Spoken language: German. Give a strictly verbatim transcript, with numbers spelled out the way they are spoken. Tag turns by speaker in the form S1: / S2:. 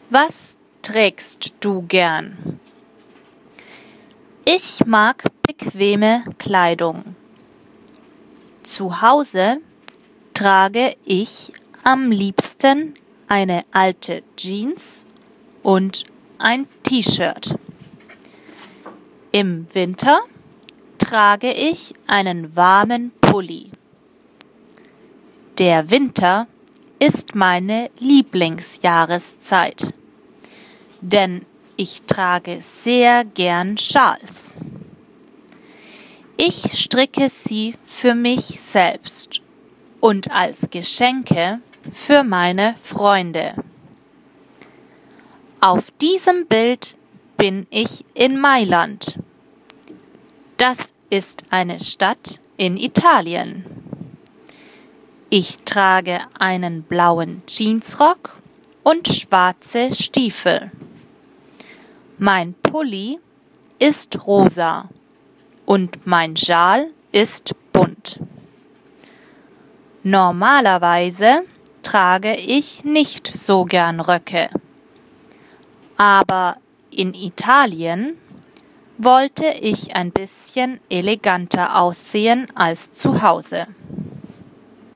S1: Was trägst du gern? Ich mag bequeme Kleidung. Zu Hause trage ich am liebsten eine alte Jeans und ein T-Shirt. Im Winter trage ich einen warmen Pulli. Der Winter ist meine Lieblingsjahreszeit, denn ich trage sehr gern Schals. Ich stricke sie für mich selbst und als Geschenke für meine Freunde. Auf diesem Bild bin ich in Mailand. Das ist eine Stadt in Italien. Ich trage einen blauen Jeansrock und schwarze Stiefel. Mein Pulli ist rosa und mein Schal ist bunt. Normalerweise trage ich nicht so gern Röcke, aber in Italien wollte ich ein bisschen eleganter aussehen als zu Hause.